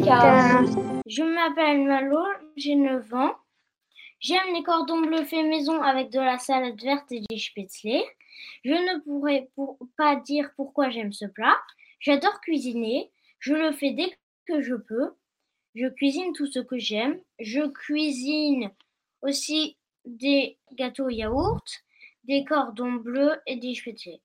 Lucas. Je m'appelle Malo, j'ai 9 ans. J'aime les cordons bleus faits maison avec de la salade verte et des spätzle. Je ne pourrais pas dire pourquoi j'aime ce plat. J'adore cuisiner. Je le fais dès que je peux. Je cuisine tout ce que j'aime. Je cuisine aussi des gâteaux yaourt, des cordons bleus et des spätzle.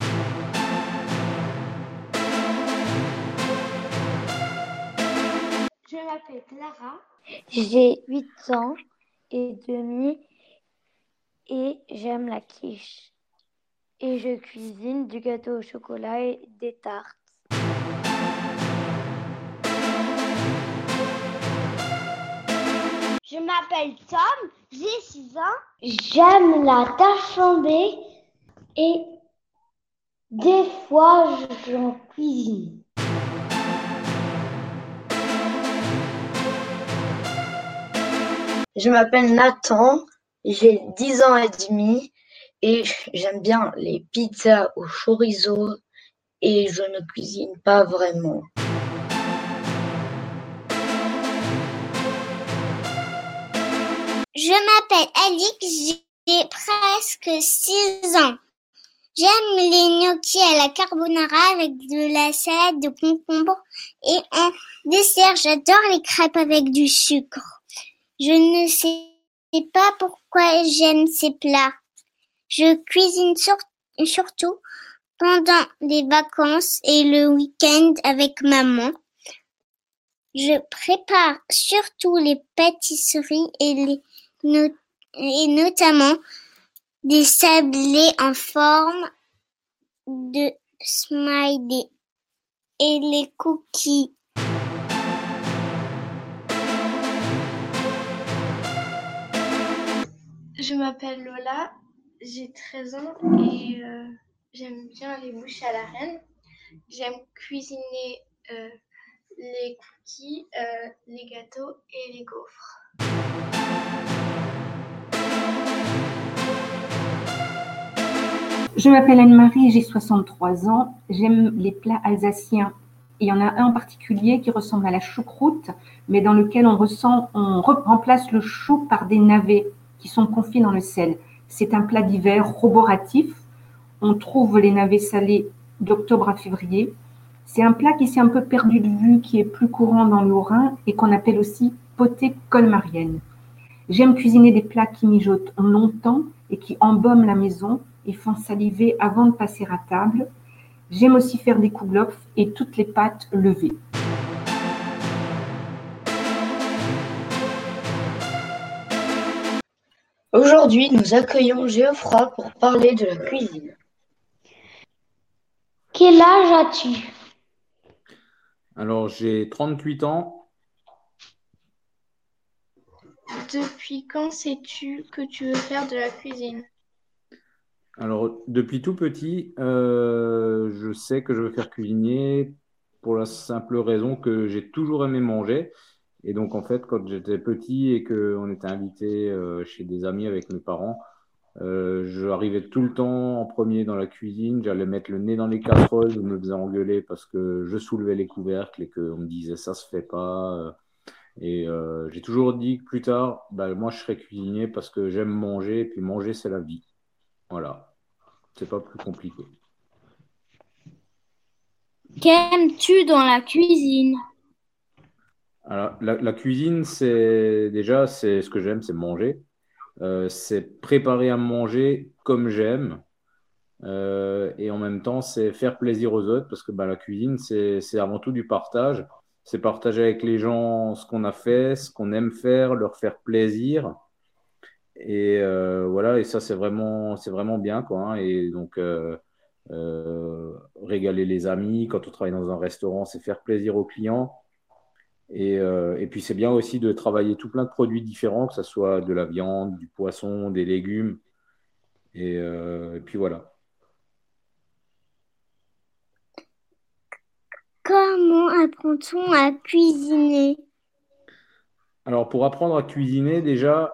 Je m'appelle Clara. J'ai 8 ans et demi et j'aime la quiche. Et je cuisine du gâteau au chocolat et des tartes. Je m'appelle Tom, j'ai 6 ans. J'aime la tarte flambée et des fois j'en cuisine. Je m'appelle Nathan, j'ai 10 ans et demi et j'aime bien les pizzas au chorizo et je ne cuisine pas vraiment. Je m'appelle Alix, j'ai presque 6 ans. J'aime les gnocchis à la carbonara avec de la salade de concombre et en dessert, j'adore les crêpes avec du sucre. Je ne sais pas pourquoi j'aime ces plats. Je cuisine surtout pendant les vacances et le week-end avec maman. Je prépare surtout les pâtisseries et notamment des sablés en forme de smiley et les cookies. Je m'appelle Lola, j'ai 13 ans et j'aime bien les bouchées à la reine. J'aime cuisiner les cookies, les gâteaux et les gaufres. Je m'appelle Anne-Marie, j'ai 63 ans. J'aime les plats alsaciens. Et il y en a un en particulier qui ressemble à la choucroute, mais dans lequel on remplace le chou par des navets qui sont confits dans le sel. C'est un plat d'hiver roboratif. On trouve les navets salés d'octobre à février. C'est un plat qui s'est un peu perdu de vue, qui est plus courant dans le Haut-Rhin et qu'on appelle aussi potée colmarienne. J'aime cuisiner des plats qui mijotent longtemps et qui embaument la maison et font saliver avant de passer à table. J'aime aussi faire des kouglof et toutes les pâtes levées. Aujourd'hui, nous accueillons Geoffroy pour parler de la cuisine. Quel âge as-tu? Alors, j'ai 38 ans. Depuis quand sais-tu que tu veux faire de la cuisine? Alors, depuis tout petit, je sais que je veux faire cuisiner pour la simple raison que j'ai toujours aimé manger. Et donc, en fait, quand j'étais petit et qu'on était invité chez des amis avec mes parents, j'arrivais tout le temps en premier dans la cuisine. J'allais mettre le nez dans les casseroles, je me faisais engueuler parce que je soulevais les couvercles et qu'on me disait ça se fait pas. Et j'ai toujours dit que plus tard, moi, je serais cuisinier parce que j'aime manger et puis manger, c'est la vie. Voilà, c'est pas plus compliqué. Qu'aimes-tu dans la cuisine? Alors, la cuisine, c'est ce que j'aime, c'est manger. C'est préparer à manger comme j'aime. Et en même temps, c'est faire plaisir aux autres parce que la cuisine, c'est avant tout du partage. C'est partager avec les gens ce qu'on a fait, ce qu'on aime faire, leur faire plaisir. Et voilà, et ça, c'est vraiment bien, quoi, hein. Et donc, régaler les amis, quand on travaille dans un restaurant, c'est faire plaisir aux clients. Et puis, c'est bien aussi de travailler tout plein de produits différents, que ce soit de la viande, du poisson, des légumes. Et puis, voilà. Comment apprend-on à cuisiner? Alors, pour apprendre à cuisiner, déjà,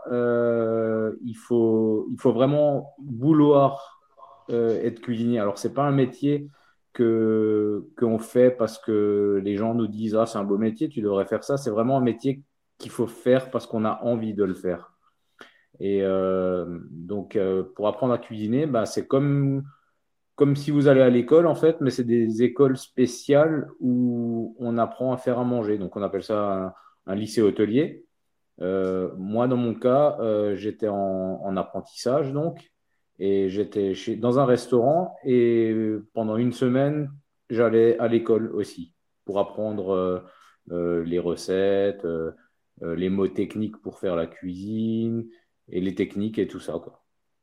il faut vraiment vouloir être cuisinier. Alors, c'est pas un métier qu'on fait parce que les gens nous disent ah, c'est un beau métier, tu devrais faire ça. C'est vraiment un métier qu'il faut faire parce qu'on a envie de le faire. Et donc, pour apprendre à cuisiner, bah, c'est comme si vous allez à l'école, en fait, mais c'est des écoles spéciales où on apprend à faire à manger. Donc, on appelle ça un lycée hôtelier. Moi, dans mon cas, j'étais en apprentissage, donc, et j'étais dans un restaurant, et pendant une semaine, j'allais à l'école aussi pour apprendre les recettes, les mots techniques pour faire la cuisine, et les techniques et tout ça, quoi.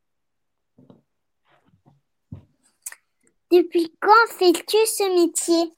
Depuis quand fais-tu ce métier?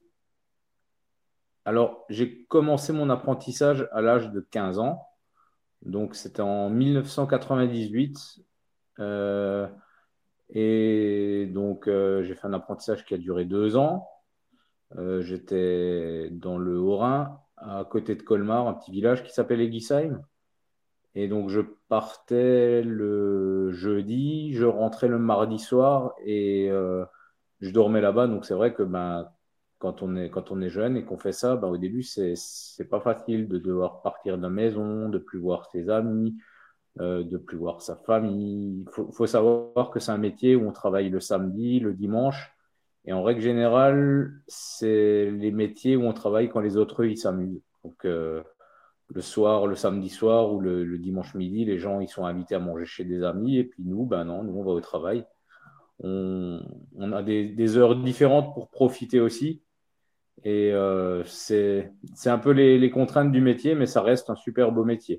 Alors, j'ai commencé mon apprentissage à l'âge de 15 ans. Donc, c'était en 1998. Euh, et donc, j'ai fait un apprentissage qui a duré 2 ans. J'étais dans le Haut-Rhin, à côté de Colmar, un petit village qui s'appelle Eguisheim. Et donc, je partais le jeudi, je rentrais le mardi soir et je dormais là-bas. Donc, c'est vrai que ben, quand on est jeune et qu'on fait ça, ben, au début, c'est pas facile de devoir partir de la maison, de plus voir ses amis, de plus voir sa famille. Faut savoir que c'est un métier où on travaille le samedi, le dimanche. Et en règle générale, c'est les métiers où on travaille quand les autres, eux, ils s'amusent. Donc, le soir, le samedi soir ou le dimanche midi, les gens ils sont invités à manger chez des amis et puis nous, ben non, nous on va au travail. On a des heures différentes pour profiter aussi et c'est un peu les contraintes du métier, mais ça reste un super beau métier.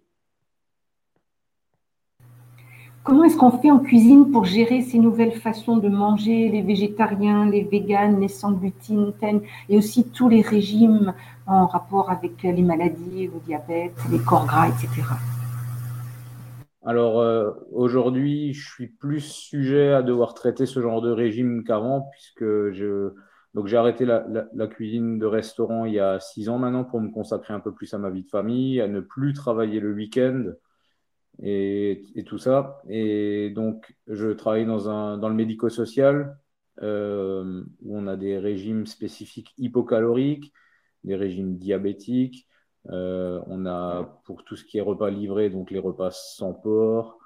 Comment est-ce qu'on fait en cuisine pour gérer ces nouvelles façons de manger, les végétariens, les véganes, les sans gluten, et aussi tous les régimes en rapport avec les maladies, le diabète, les corps gras, etc. Alors aujourd'hui, je suis plus sujet à devoir traiter ce genre de régime qu'avant, puisque donc j'ai arrêté la cuisine de restaurant il y a 6 ans maintenant pour me consacrer un peu plus à ma vie de famille, à ne plus travailler le week-end et tout ça. Et donc, je travaille dans le médico-social où on a des régimes spécifiques hypocaloriques, des régimes diabétiques. On a pour tout ce qui est repas livrés, donc les repas sans porc.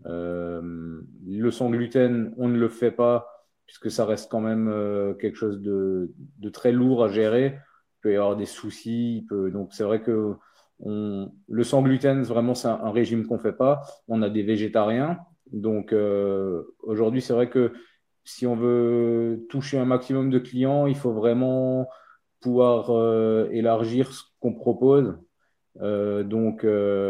Le sans gluten, on ne le fait pas puisque ça reste quand même quelque chose de très lourd à gérer. Il peut y avoir des soucis. Donc, c'est vrai que le sans gluten, vraiment, c'est un régime qu'on ne fait pas. On a des végétariens. Donc, aujourd'hui, c'est vrai que si on veut toucher un maximum de clients, il faut vraiment pouvoir élargir ce qu'on propose. Donc,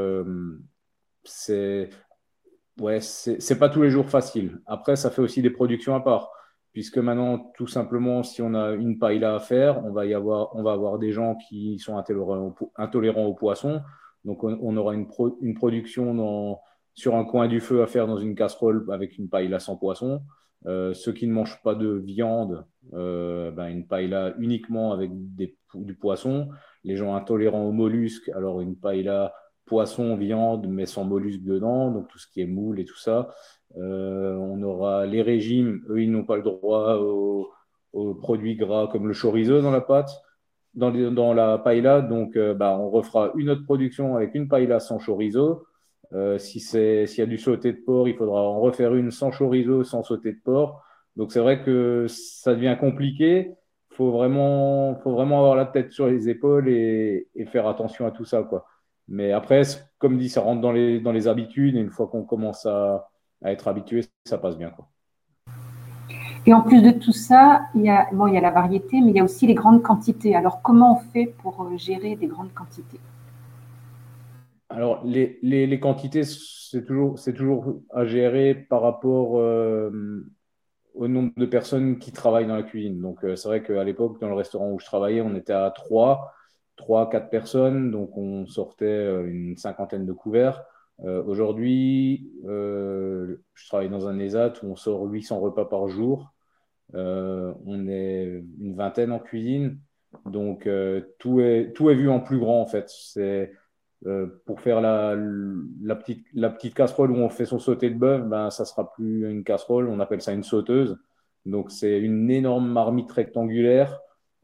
c'est ouais, c'est pas tous les jours facile. Après, ça fait aussi des productions à part. Puisque maintenant, tout simplement, si on a une paella à faire, on va avoir des gens qui sont intolérants aux poissons. Donc, on aura une production sur un coin du feu à faire dans une casserole avec une paella sans poisson. Ceux qui ne mangent pas de viande, ben, une paella uniquement avec du poisson. Les gens intolérants aux mollusques, alors une paella poisson, viande, mais sans mollusques dedans, donc tout ce qui est moule et tout ça. On aura les régimes, eux, ils n'ont pas le droit aux produits gras comme le chorizo dans la pâte, dans la paella. Donc, bah, on refera une autre production avec une paella sans chorizo. S'il y a du sauté de porc, il faudra en refaire une sans chorizo, sans sauté de porc. Donc, c'est vrai que ça devient compliqué. Faut vraiment avoir la tête sur les épaules et faire attention à tout ça, quoi. Mais après, comme dit, ça rentre dans les habitudes et une fois qu'on commence à être habitué, ça passe bien, quoi. Et en plus de tout ça, il y a la variété, mais il y a aussi les grandes quantités. Alors, comment on fait pour gérer des grandes quantités? Alors, les quantités, c'est toujours à gérer par rapport au nombre de personnes qui travaillent dans la cuisine. Donc, c'est vrai qu'à l'époque, dans le restaurant où je travaillais, on était à 3, 4 personnes. Donc, on sortait une cinquantaine de couverts. Aujourd'hui, je travaille dans un ESAT où on sort 800 repas par jour. On est une vingtaine en cuisine. Donc, tout est vu en plus grand, en fait. Pour faire la petite casserole où on fait son sauté de bœuf, ben, ça sera plus une casserole, on appelle ça une sauteuse. Donc, c'est une énorme marmite rectangulaire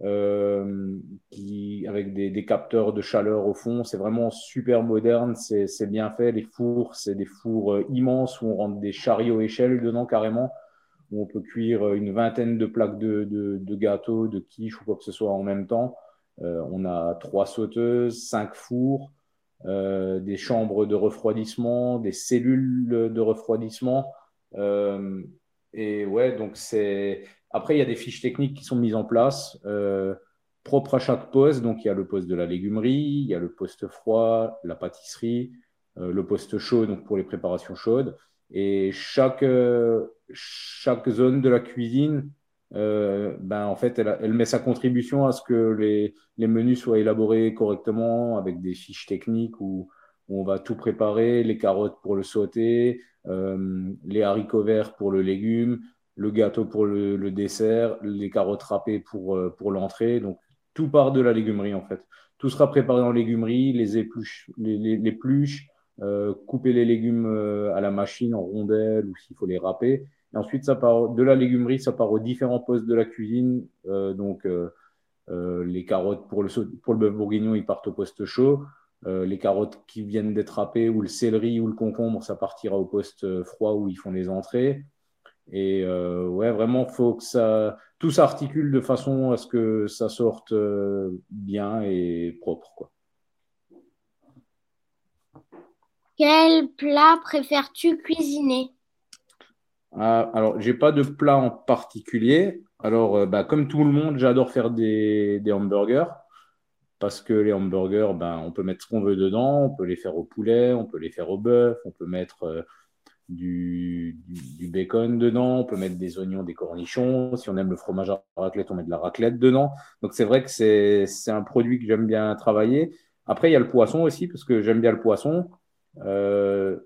avec des capteurs de chaleur au fond. C'est vraiment super moderne, c'est bien fait. Les fours, c'est des fours immenses où on rentre des chariots échelles dedans carrément, où on peut cuire une vingtaine de plaques de gâteaux, de quiches ou quoi que ce soit en même temps. On a 3 sauteuses, 5 fours, des chambres de refroidissement, des cellules de refroidissement. Et ouais, donc c'est. Après, il y a des fiches techniques qui sont mises en place, propres à chaque poste. Donc, il y a le poste de la légumerie, il y a le poste froid, la pâtisserie, le poste chaud, donc pour les préparations chaudes. Et chaque zone de la cuisine, en fait, elle met sa contribution à ce que les menus soient élaborés correctement avec des fiches techniques où on va tout préparer, les carottes pour le sauté, les haricots verts pour le légume, le gâteau pour le dessert, les carottes râpées pour l'entrée. Donc, tout part de la légumerie, en fait. Tout sera préparé en légumerie, les épluches, les pluches, couper les légumes à la machine en rondelles ou s'il faut les râper. Et ensuite, ça part de la légumerie, ça part aux différents postes de la cuisine. Les carottes pour le bœuf bourguignon, ils partent au poste chaud. Les carottes qui viennent d'être râpées ou le céleri ou le concombre, ça partira au poste froid où ils font les entrées. Et ouais, vraiment, faut que tout s'articule de façon à ce que ça sorte bien et propre, quoi. Quel plat préfères-tu cuisiner? Alors, j'ai pas de plat en particulier. Alors, comme tout le monde, j'adore faire des hamburgers parce que les hamburgers, on peut mettre ce qu'on veut dedans. On peut les faire au poulet, on peut les faire au bœuf, on peut mettre du bacon dedans, on peut mettre des oignons, des cornichons. Si on aime le fromage à raclette, on met de la raclette dedans. Donc, c'est vrai que c'est un produit que j'aime bien travailler. Après, il y a le poisson aussi parce que j'aime bien le poisson. Le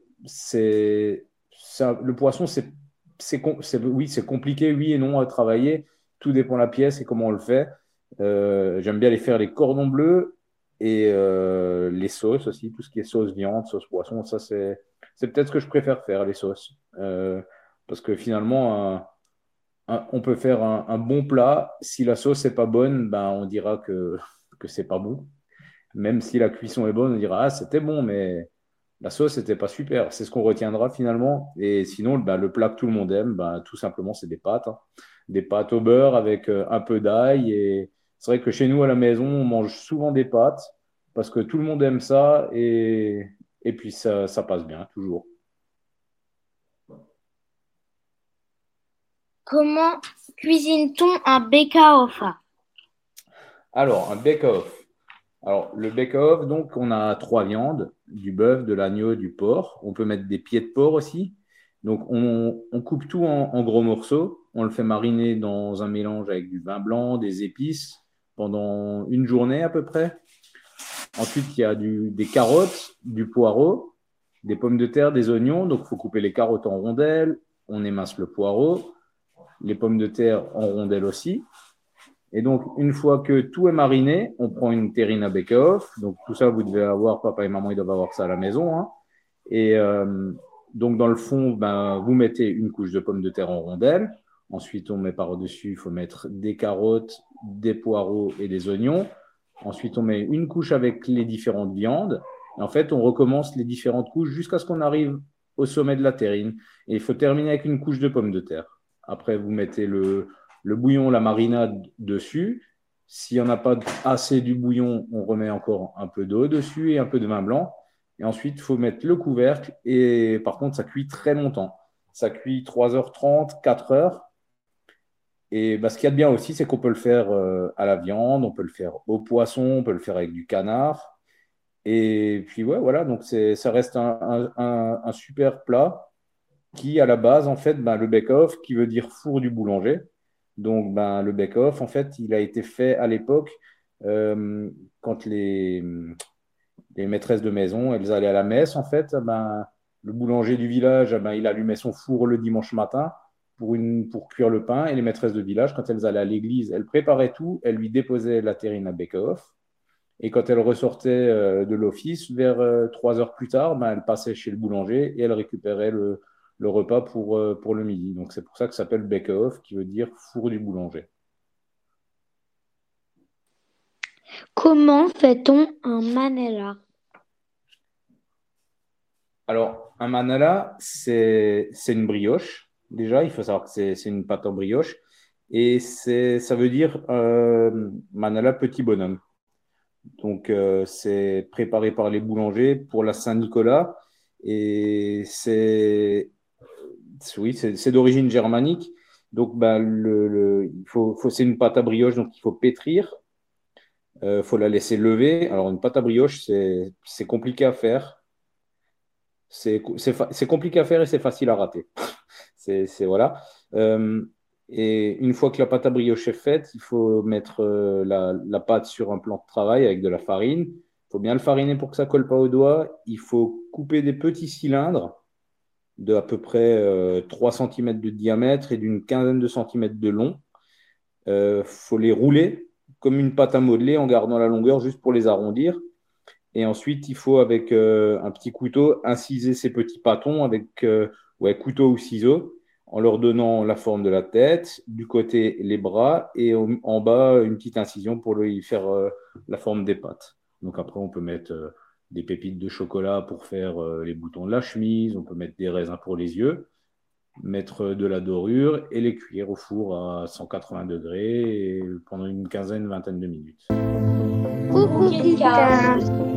poisson, oui, c'est compliqué, oui et non à travailler. Tout dépend de la pièce et comment on le fait. J'aime bien faire les cordons bleus et les sauces aussi, tout ce qui est sauce viande, sauce poisson. Ça, c'est peut-être ce que je préfère faire, les sauces. Parce que finalement, on peut faire un bon plat. Si la sauce n'est pas bonne, on dira que c'est pas bon. Même si la cuisson est bonne, on dira ah, c'était bon, mais la sauce n'était pas super. C'est ce qu'on retiendra finalement. Et sinon, le plat que tout le monde aime, tout simplement, c'est des pâtes. Hein. Des pâtes au beurre avec un peu d'ail. Et c'est vrai que chez nous, à la maison, on mange souvent des pâtes parce que tout le monde aime ça. Et puis, ça passe bien, toujours. Comment cuisine-t-on un bake-off? Alors, un bake-off. Alors, le bake-off, donc, on a 3 viandes, du bœuf, de l'agneau, du porc. On peut mettre des pieds de porc aussi. Donc, on coupe tout en gros morceaux. On le fait mariner dans un mélange avec du vin blanc, des épices pendant une journée à peu près. Ensuite, il y a des carottes, du poireau, des pommes de terre, des oignons. Donc, il faut couper les carottes en rondelles. On émince le poireau, les pommes de terre en rondelles aussi. Et donc, une fois que tout est mariné, on prend une terrine à bake-off. Donc, tout ça, vous devez avoir, papa et maman, ils doivent avoir ça à la maison. Hein. Et donc, dans le fond, vous mettez une couche de pommes de terre en rondelles. Ensuite, on met par-dessus, il faut mettre des carottes, des poireaux et des oignons. Ensuite, on met une couche avec les différentes viandes. Et en fait, on recommence les différentes couches jusqu'à ce qu'on arrive au sommet de la terrine. Et il faut terminer avec une couche de pommes de terre. Après, vous mettez le bouillon, la marinade dessus. S'il n'y en a pas assez du bouillon, on remet encore un peu d'eau dessus et un peu de vin blanc. Et ensuite, il faut mettre le couvercle. Et par contre, ça cuit très longtemps. Ça cuit 3h30, 4h. Et ce qu'il y a de bien aussi, c'est qu'on peut le faire à la viande, on peut le faire au poisson, on peut le faire avec du canard. Et puis, ouais, voilà. Donc, ça reste un super plat qui, à la base, en fait, le bake-off, qui veut dire four du boulanger. Donc, le bake-off, en fait, il a été fait à l'époque quand les maîtresses de maison, elles allaient à la messe, en fait. Le boulanger du village, il allumait son four le dimanche matin pour cuire le pain. Et les maîtresses de village, quand elles allaient à l'église, elles préparaient tout. Elles lui déposaient la terrine à bake-off. Et quand elle ressortait de l'office, vers 3 heures plus tard, elle passait chez le boulanger et elle récupérait le le repas pour le midi. Donc, c'est pour ça que ça s'appelle Bake-Off, qui veut dire four du boulanger. Comment fait-on un manella? Alors, un manala, c'est une brioche. Déjà, il faut savoir que c'est une pâte en brioche. Et ça veut dire manala petit bonhomme. Donc, c'est préparé par les boulangers pour la Saint-Nicolas. Et c'est d'origine germanique. Donc, c'est une pâte à brioche, donc il faut pétrir. Il faut la laisser lever. Alors, une pâte à brioche, c'est compliqué à faire. C'est compliqué à faire et c'est facile à rater. Voilà. Et une fois que la pâte à brioche est faite, il faut mettre la pâte sur un plan de travail avec de la farine. Il faut bien le fariner pour que ça ne colle pas aux doigts. Il faut couper des petits cylindres de à peu près 3 cm de diamètre et d'une quinzaine de centimètres de long. Faut les rouler comme une pâte à modeler en gardant la longueur juste pour les arrondir. Et ensuite, il faut, avec un petit couteau, inciser ces petits pâtons avec couteau ou ciseaux, en leur donnant la forme de la tête, du côté les bras, et en bas, une petite incision pour lui faire la forme des pattes. Donc après, on peut mettre des pépites de chocolat pour faire les boutons de la chemise, on peut mettre des raisins pour les yeux, mettre de la dorure et les cuire au four à 180 degrés pendant une quinzaine, vingtaine de minutes. Coucou Kika.